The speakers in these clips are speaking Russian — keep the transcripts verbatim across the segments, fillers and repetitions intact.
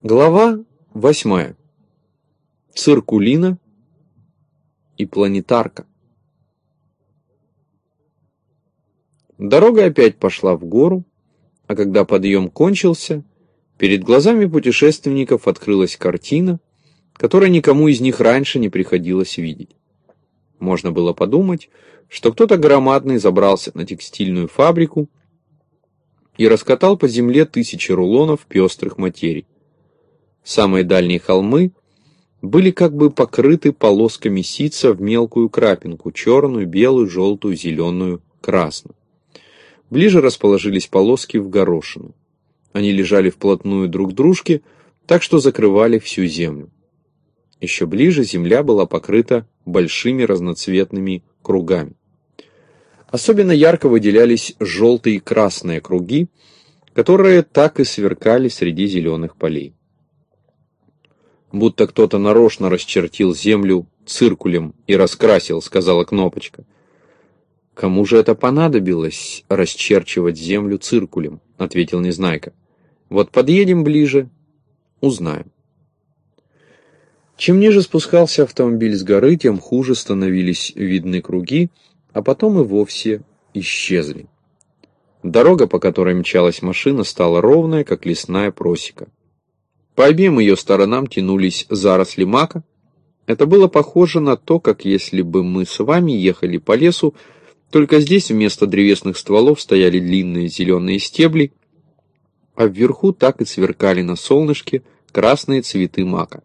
Глава восьмая. Циркулина и планетарка. Дорога опять пошла в гору, а когда подъем кончился, перед глазами путешественников открылась картина, которой никому из них раньше не приходилось видеть. Можно было подумать, что кто-то громадный забрался на текстильную фабрику и раскатал по земле тысячи рулонов пестрых материй. Самые дальние холмы были как бы покрыты полосками ситца в мелкую крапинку, черную, белую, желтую, зеленую, красную. Ближе расположились полоски в горошину. Они лежали вплотную друг к дружке, так что закрывали всю землю. Еще ближе земля была покрыта большими разноцветными кругами. Особенно ярко выделялись желтые и красные круги, которые так и сверкали среди зеленых полей. «Будто кто-то нарочно расчертил землю циркулем и раскрасил», — сказала Кнопочка. «Кому же это понадобилось расчерчивать землю циркулем?» — ответил Незнайка. «Вот подъедем ближе, узнаем». Чем ниже спускался автомобиль с горы, тем хуже становились видны круги, а потом и вовсе исчезли. Дорога, по которой мчалась машина, стала ровная, как лесная просека. По обеим ее сторонам тянулись заросли мака. Это было похоже на то, как если бы мы с вами ехали по лесу, только здесь вместо древесных стволов стояли длинные зеленые стебли, а вверху так и сверкали на солнышке красные цветы мака.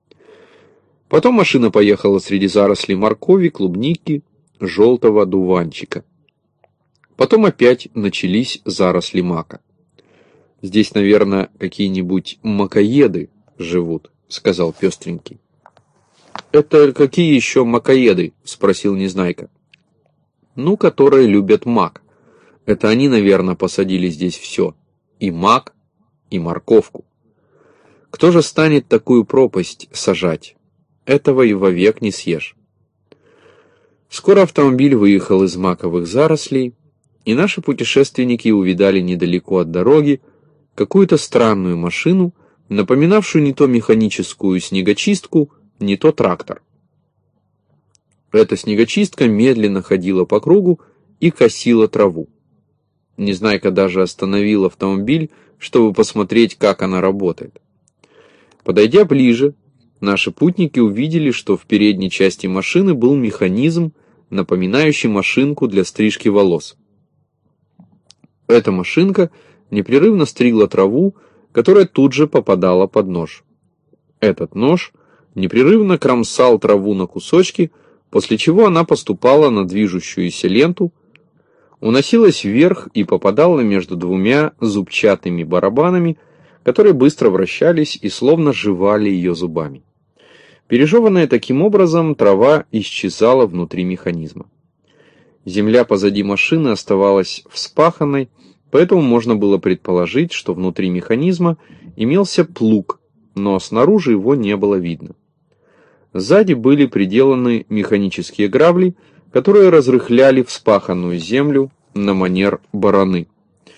Потом машина поехала среди зарослей моркови, клубники, желтого дуванчика. Потом опять начались заросли мака. «Здесь, наверное, какие-нибудь макоеды живут», — сказал Пестренький. «Это какие еще макоеды?» — спросил Незнайка. «Ну, которые любят мак. Это они, наверное, посадили здесь все. И мак, и морковку. Кто же станет такую пропасть сажать? Этого и вовек не съешь». Скоро автомобиль выехал из маковых зарослей, и наши путешественники увидали недалеко от дороги какую-то странную машину, напоминавшую не то механическую снегочистку, не то трактор. Эта снегочистка медленно ходила по кругу и косила траву. Незнайка даже остановил автомобиль, чтобы посмотреть, как она работает. Подойдя ближе, наши путники увидели, что в передней части машины был механизм, напоминающий машинку для стрижки волос. Эта машинка непрерывно стригла траву, которая тут же попадала под нож. Этот нож непрерывно кромсал траву на кусочки, после чего она поступала на движущуюся ленту, уносилась вверх и попадала между двумя зубчатыми барабанами, которые быстро вращались и словно жевали ее зубами. Пережеванная таким образом, трава исчезала внутри механизма. Земля позади машины оставалась вспаханной, поэтому можно было предположить, что внутри механизма имелся плуг, но снаружи его не было видно. Сзади были приделаны механические грабли, которые разрыхляли вспаханную землю на манер бараны.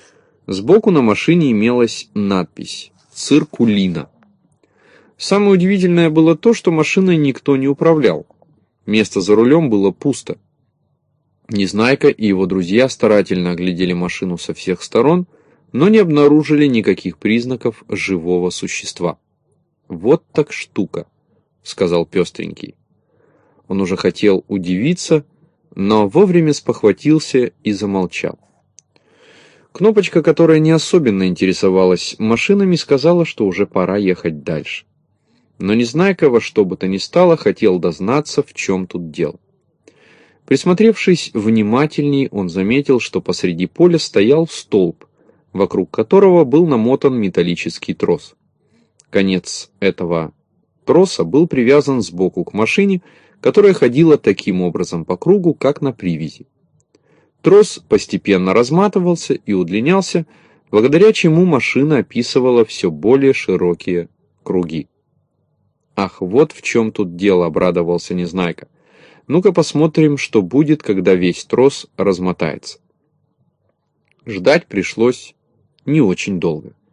Сбоку на машине имелась надпись «Циркулина». Самое удивительное было то, что машиной никто не управлял. Место за рулем было пусто. Незнайка и его друзья старательно оглядели машину со всех сторон, но не обнаружили никаких признаков живого существа. «Вот так штука», — сказал Пестренький. Он уже хотел удивиться, но вовремя спохватился и замолчал. Кнопочка, которая не особенно интересовалась машинами, сказала, что уже пора ехать дальше. Но Незнайка во что бы то ни стало хотел дознаться, в чем тут дело. Присмотревшись внимательней, он заметил, что посреди поля стоял столб, вокруг которого был намотан металлический трос. Конец этого троса был привязан сбоку к машине, которая ходила таким образом по кругу, как на привязи. Трос постепенно разматывался и удлинялся, благодаря чему машина описывала все более широкие круги. «Ах, вот в чем тут дело», — обрадовался Незнайка. «Ну-ка посмотрим, что будет, когда весь трос размотается». Ждать пришлось не очень долго.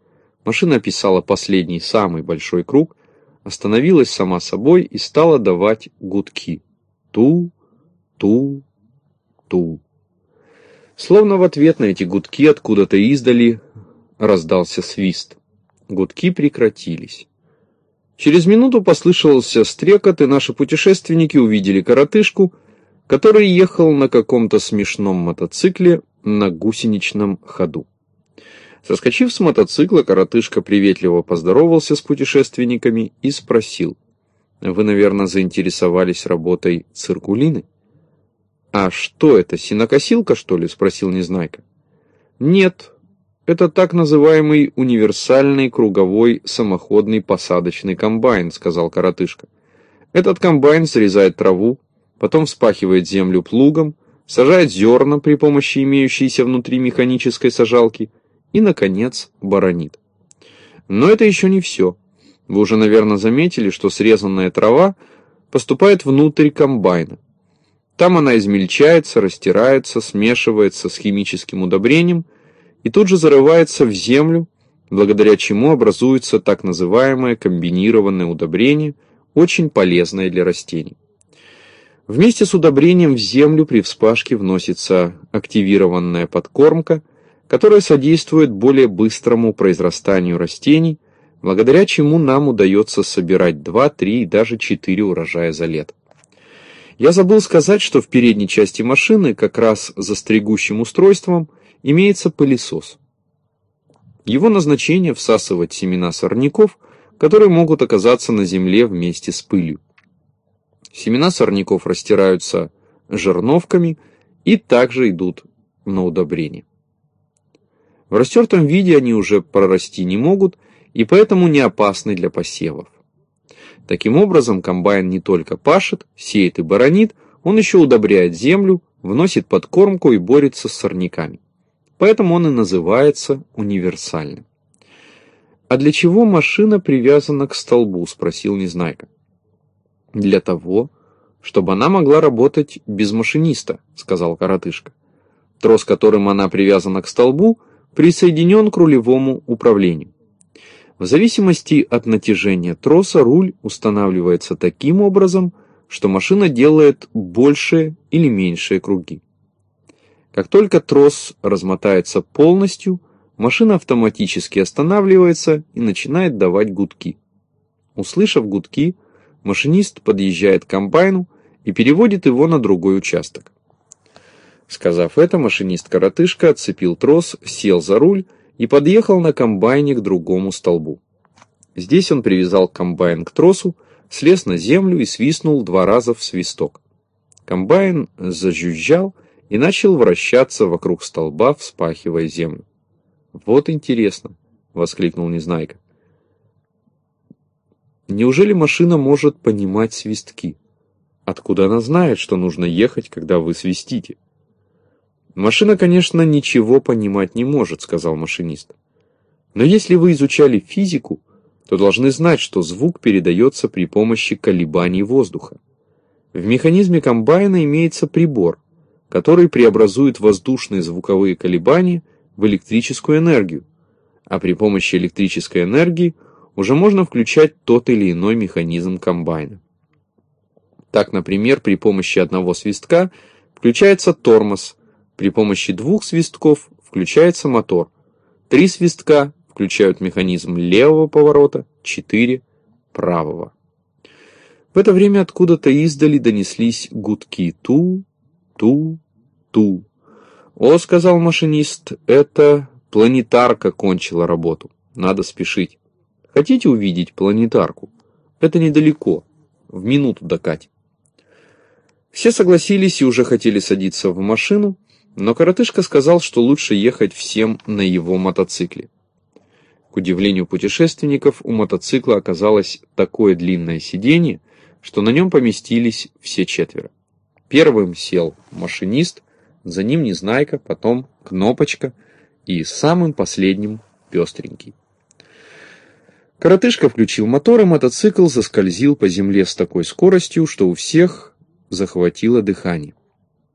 Машина описала последний, самый большой круг, остановилась сама собой и стала давать гудки. Ту, ту, ту. Словно в ответ на эти гудки откуда-то издали раздался свист. Гудки прекратились. Через минуту послышался стрекот, и наши путешественники увидели коротышку, который ехал на каком-то смешном мотоцикле на гусеничном ходу. Соскочив с мотоцикла, коротышка приветливо поздоровался с путешественниками и спросил: «Вы, наверное, заинтересовались работой циркулины?» «А что это, сенокосилка, что ли?» — спросил Незнайка. «Нет, это так называемый универсальный круговой самоходный посадочный комбайн», — сказал коротышка. «Этот комбайн срезает траву, потом вспахивает землю плугом, сажает зерна при помощи имеющейся внутри механической сажалки и, наконец, боронит. Но это еще не все. Вы уже, наверное, заметили, что срезанная трава поступает внутрь комбайна. Там она измельчается, растирается, смешивается с химическим удобрением и тут же зарывается в землю, благодаря чему образуется так называемое комбинированное удобрение, очень полезное для растений. Вместе с удобрением в землю при вспашке вносится активированная подкормка, которая содействует более быстрому произрастанию растений, благодаря чему нам удается собирать два, три и даже четыре урожая за лето. Я забыл сказать, что в передней части машины, как раз за стригущим устройством, имеется пылесос. Его назначение — всасывать семена сорняков, которые могут оказаться на земле вместе с пылью. Семена сорняков растираются жерновками и также идут на удобрение. В растертом виде они уже прорасти не могут и поэтому не опасны для посевов. Таким образом, комбайн не только пашет, сеет и боронит, он еще удобряет землю, вносит подкормку и борется с сорняками. Поэтому он и называется универсальным. «А для чего машина привязана к столбу?» — спросил Незнайка. «Для того, чтобы она могла работать без машиниста», — сказал коротышка. «Трос, которым она привязана к столбу, присоединен к рулевому управлению. В зависимости от натяжения троса руль устанавливается таким образом, что машина делает большие или меньшие круги. Как только трос размотается полностью, машина автоматически останавливается и начинает давать гудки. Услышав гудки, машинист подъезжает к комбайну и переводит его на другой участок. Сказав это, машинист-коротышка отцепил трос, сел за руль и подъехал на комбайне к другому столбу. Здесь он привязал комбайн к тросу, слез на землю и свистнул два раза в свисток. Комбайн зажужжал и начал вращаться вокруг столба, вспахивая землю. «Вот интересно!» — воскликнул Незнайка. «Неужели машина может понимать свистки? Откуда она знает, что нужно ехать, когда вы свистите?» «Машина, конечно, ничего понимать не может», — сказал машинист. «Но если вы изучали физику, то должны знать, что звук передается при помощи колебаний воздуха. В механизме комбайна имеется прибор, который преобразует воздушные звуковые колебания в электрическую энергию, а при помощи электрической энергии уже можно включать тот или иной механизм комбайна. Так, например, при помощи одного свистка включается тормоз, при помощи двух свистков включается мотор, три свистка включают механизм левого поворота, четыре – правого. В это время откуда-то издали донеслись гудки ту, ту, ту. «О, — сказал машинист, — это планетарка кончила работу, надо спешить. Хотите увидеть планетарку? Это недалеко, в минуту докатим». Все согласились и уже хотели садиться в машину, но коротышка сказал, что лучше ехать всем на его мотоцикле. К удивлению путешественников, у мотоцикла оказалось такое длинное сиденье, что на нем поместились все четверо. Первым сел машинист, за ним Незнайка, потом Кнопочка и самым последним Пестренький. Коротышка включил мотор, и мотоцикл заскользил по земле с такой скоростью, что у всех захватило дыхание.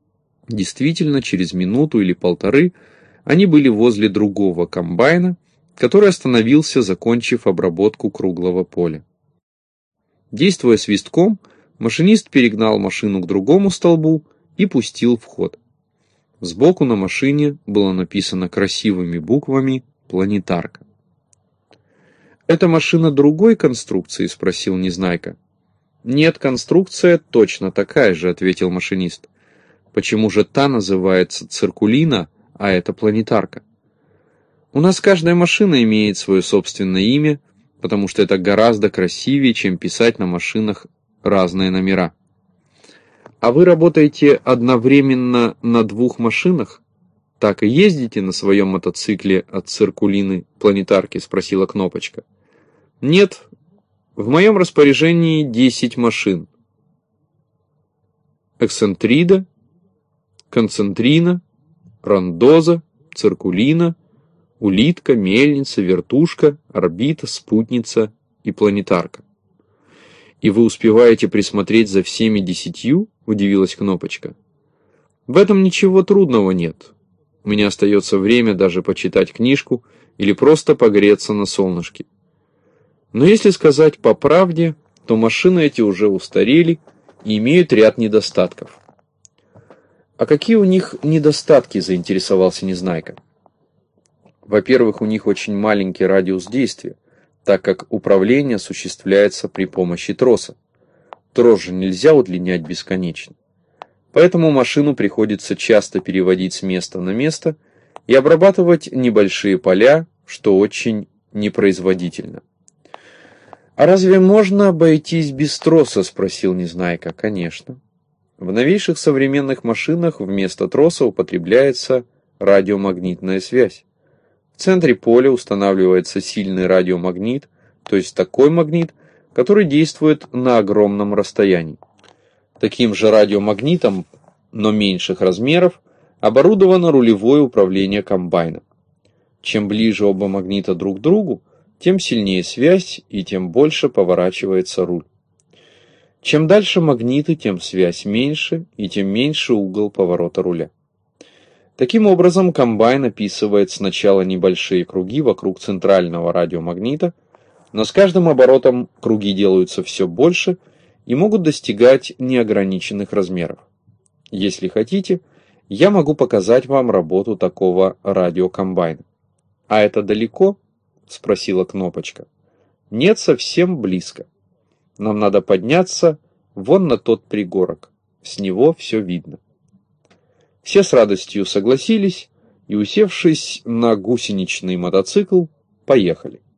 Действительно, через минуту или полторы они были возле другого комбайна, который остановился, закончив обработку круглого поля. Действуя свистком, машинист перегнал машину к другому столбу и пустил в ход. Сбоку на машине было написано красивыми буквами «Планетарка». «Это машина другой конструкции?» – спросил Незнайка. «Нет, конструкция точно такая же», – ответил машинист. «Почему же та называется циркулина, а это планетарка?» «У нас каждая машина имеет свое собственное имя, потому что это гораздо красивее, чем писать на машинах разные номера». «А вы работаете одновременно на двух машинах? Так и ездите на своем мотоцикле от циркулины планетарки?» – спросила Кнопочка. «Нет, в моем распоряжении десять машин. Эксцентрида, концентрина, рандоза, циркулина, улитка, мельница, вертушка, орбита, спутница и планетарка». «И вы успеваете присмотреть за всеми десятью?» – удивилась Кнопочка. «В этом ничего трудного нет. У меня остается время даже почитать книжку или просто погреться на солнышке. Но если сказать по правде, то машины эти уже устарели и имеют ряд недостатков». «А какие у них недостатки?» – заинтересовался Незнайка. «Во-первых, у них очень маленький радиус действия, так как управление осуществляется при помощи троса. Трос же нельзя удлинять бесконечно. Поэтому машину приходится часто переводить с места на место и обрабатывать небольшие поля, что очень непроизводительно». «А разве можно обойтись без троса?» – спросил Незнайка. «Конечно. В новейших современных машинах вместо троса употребляется радиомагнитная связь. В центре поля устанавливается сильный радиомагнит, то есть такой магнит, который действует на огромном расстоянии. Таким же радиомагнитом, но меньших размеров, оборудовано рулевое управление комбайна. Чем ближе оба магнита друг к другу, тем сильнее связь и тем больше поворачивается руль. Чем дальше магниты, тем связь меньше и тем меньше угол поворота руля. Таким образом, комбайн описывает сначала небольшие круги вокруг центрального радиомагнита, но с каждым оборотом круги делаются все больше и могут достигать неограниченных размеров. Если хотите, я могу показать вам работу такого радиокомбайна. «А это далеко?» – спросила Кнопочка. «Нет, совсем близко. Нам надо подняться вон на тот пригорок. С него все видно». Все с радостью согласились и, усевшись на гусеничный мотоцикл, поехали.